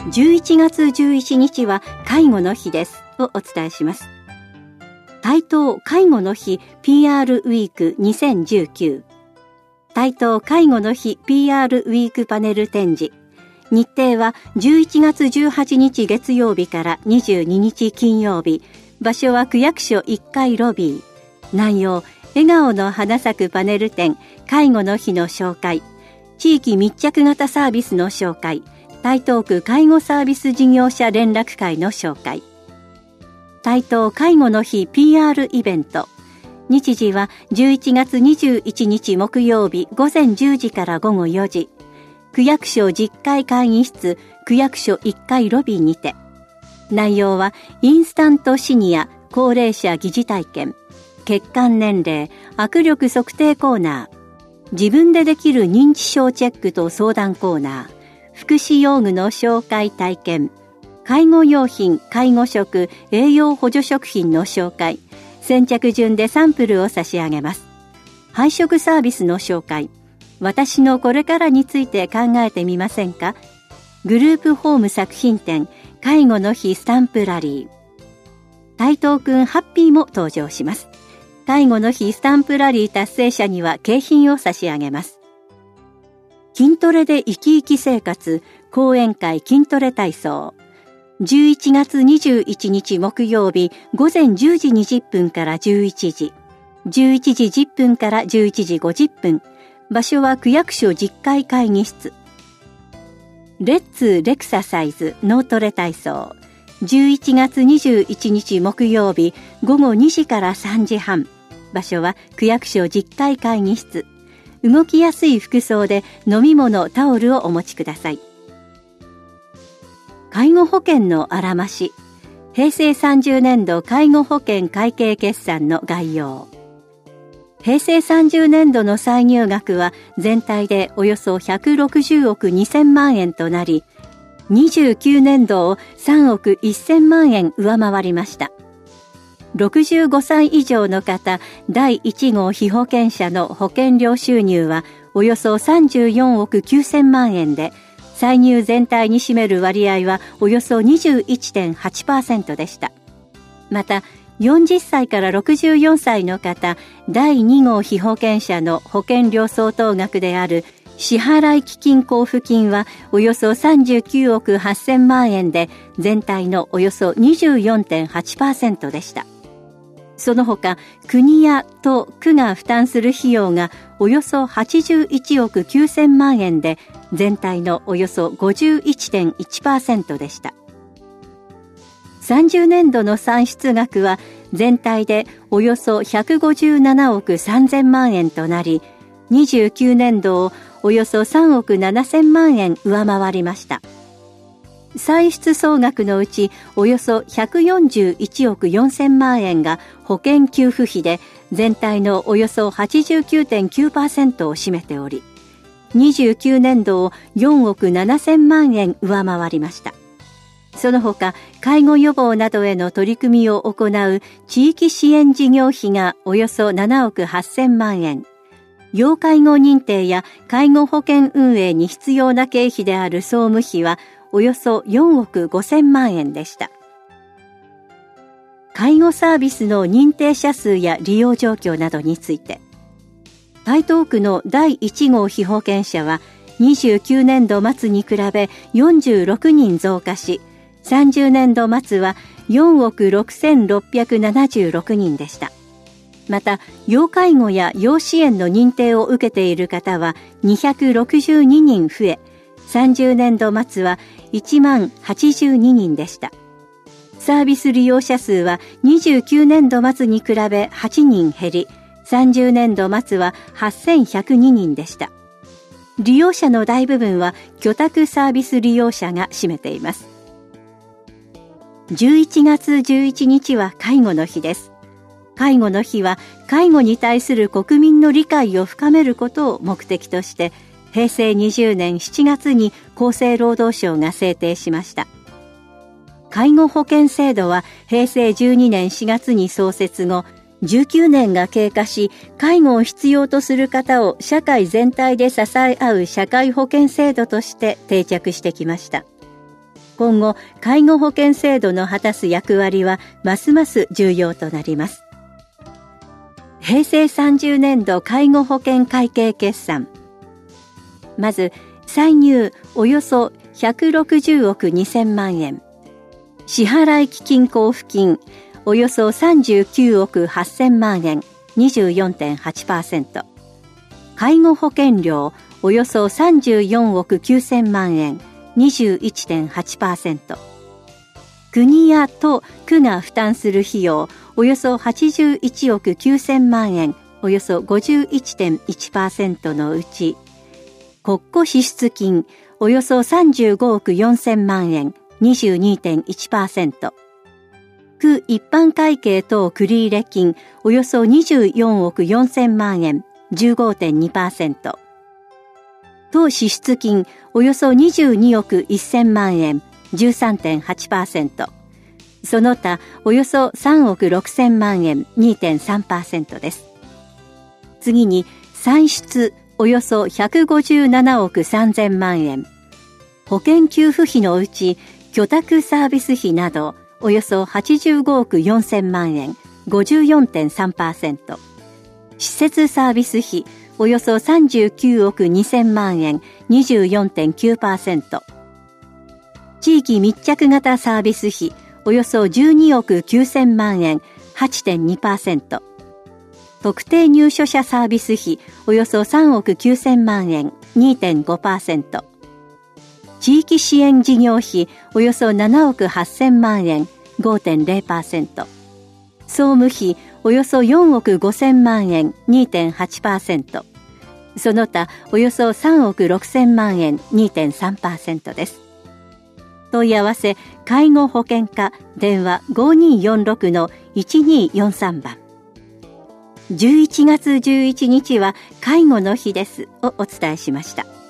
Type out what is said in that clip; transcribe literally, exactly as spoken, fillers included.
じゅういちがつじゅういちにちは介護の日ですをお伝えします。台東介護の日 ピーアール ウィークにせんじゅうきゅう、台東介護の日 ピーアール ウィークパネル展示。日程はじゅういちがつじゅうはちにち月曜日からにじゅうににち金曜日。場所は区役所いっかいロビー。内容、笑顔の花咲くパネル展、介護の日の紹介、地域密着型サービスの紹介、台東区介護サービス事業者連絡会の紹介。台東介護の日 ピーアール イベント。日時はじゅういちがつにじゅういちにち木曜日ごぜんじゅうじからごごよじ。区役所じゅっかい会議室、区役所いっかいロビーにて。内容はインスタントシニア高齢者疑似体験、血管年齢握力測定コーナー、自分でできる認知症チェックと相談コーナー、福祉用具の紹介体験、介護用品介護食栄養補助食品の紹介、先着順でサンプルを差し上げます。配食サービスの紹介、私のこれからについて考えてみませんか。グループホーム作品展、介護の日スタンプラリー。台東くんハッピーも登場します。介護の日スタンプラリー達成者には景品を差し上げます。筋トレで生き生き生活講演会筋トレ体操。じゅういちがつにじゅういちにち木曜日ごぜんじゅうじにじゅっぷんからじゅういちじ、じゅういちじじゅっぷんからじゅういちじごじゅっぷん。場所は区役所じゅっかい会議室。レッツレクササイズ脳トレ体操。じゅういちがつにじゅういちにち木曜日ごごにじからさんじはん。場所は区役所じゅっかい会議室。動きやすい服装で飲み物タオルをお持ちください。介護保険のあらまし。へいせいさんじゅうねんど介護保険会計決算の概要。へいせいさんじゅうねんどの歳入額は全体でおよそひゃくろくじゅうおくにせんまんえんとなり、にじゅうきゅうねんどをさんおくせんまんえん上回りました。ろくじゅうごさい以上の方、だいいちごう被保険者の保険料収入はおよそさんじゅうよんおくきゅうせんまんえんで、歳入全体に占める割合はおよそ にじゅういってんはちパーセント でした。また、よんじゅっさいからろくじゅうよんさいの方、だいにごう被保険者の保険料相当額である支払基金交付金はおよそさんじゅうきゅうおくはっせんまんえんで、全体のおよそ にじゅうよんてんはちパーセント でした。その他、国や都、区が負担する費用がおよそはちじゅういちおくきゅうせんまんえんで、全体のおよそ ごじゅういってんいちパーセント でした。さんじゅうねんどの算出額は全体でおよそひゃくごじゅうななおくさんぜんまんえんとなり、にじゅうきゅうねんどをおよそさんおくななせんまんえん上回りました。歳出総額のうちおよそひゃくよんじゅういちおくよんせんまんえんが保険給付費で、全体のおよそ はちじゅうきゅうてんきゅうパーセント を占めており、にじゅうきゅうねんどをよんおくななせんまんえん上回りました。その他、介護予防などへの取り組みを行う地域支援事業費がおよそななおくはっせんまんえん、要介護認定や介護保険運営に必要な経費である総務費はおよそよんおくごせんまんえんでした。介護サービスの認定者数や利用状況などについて、台東区のだいいちごう被保険者はにじゅうきゅうねんど末に比べよんじゅうろくにん増加し、さんじゅうねんど末はよんおくろくせんろっぴゃくななじゅうろくにんでした。また、要介護や要支援の認定を受けている方はにひゃくろくじゅうににん増え、さんじゅうねんど末はいちまんはちじゅうににんでした。サービス利用者数はにじゅうきゅうねんど末に比べはちにん減り、さんじゅうねんど末ははっせんひゃくににんでした。利用者の大部分は居宅サービス利用者が占めています。じゅういちがつじゅういちにちは介護の日です。介護の日は介護に対する国民の理解を深めることを目的として、へいせいにじゅうねんしちがつに厚生労働省が制定しました。介護保険制度はへいせいじゅうにねんしがつに創設後、じゅうきゅうねんが経過し、介護を必要とする方を社会全体で支え合う社会保険制度として定着してきました。 今後、介護保険制度の果たす役割はますます重要となります。へいせいさんじゅうねんど介護保険会計決算。まず、歳入およそひゃくろくじゅうおくにせんまんえん。支払基金交付金およそさんじゅうきゅうおくはっせんまんえん、にじゅうよんてんはちパーセント。介護保険料およそさんじゅうよんおくきゅうせんまんえん、にじゅういちてんはちパーセント。国や都、区が負担する費用およそはちじゅういちおくきゅうせんまんえん、およそ ごじゅういってんいちパーセント のうち、国庫支出金およそさんじゅうごおくよんせんまんえん、にじゅうにてんいちパーセント。区一般会計等繰入金およそにじゅうよんおくよんせんまんえん、じゅうごてんにパーセント。当支出金およそにじゅうにおくせんまんえん、じゅうさんてんはちパーセント。その他およそさんおくろくせんまんえん、にてんさんパーセント です。次に歳出およそひゃくごじゅうななおくさんぜんまんえん。保険給付費のうち居宅サービス費などおよそはちじゅうごおくよんせんまんえん、ごじゅうよんてんさんパーセント。施設サービス費およそさんじゅうきゅうおくにせんまんえん、にじゅうよんてんきゅうパーセント。地域密着型サービス費およそじゅうにおくきゅうせんまんえん、はちてんにパーセント。特定入所者サービス費およそさんおくきゅうせんまんえん、にてんごパーセント。地域支援事業費およそななおくはっせんまんえん、ごてんぜろパーセント。総務費およそよんおくごせんまんえん、にてんはちパーセント。その他およそさんおくろくせんまんえん、にてんさんパーセント です。問い合わせ介護保険課電話 ごによんろくのいちによんさん 番。じゅういちがつじゅういちにちは介護の日ですをお伝えしました。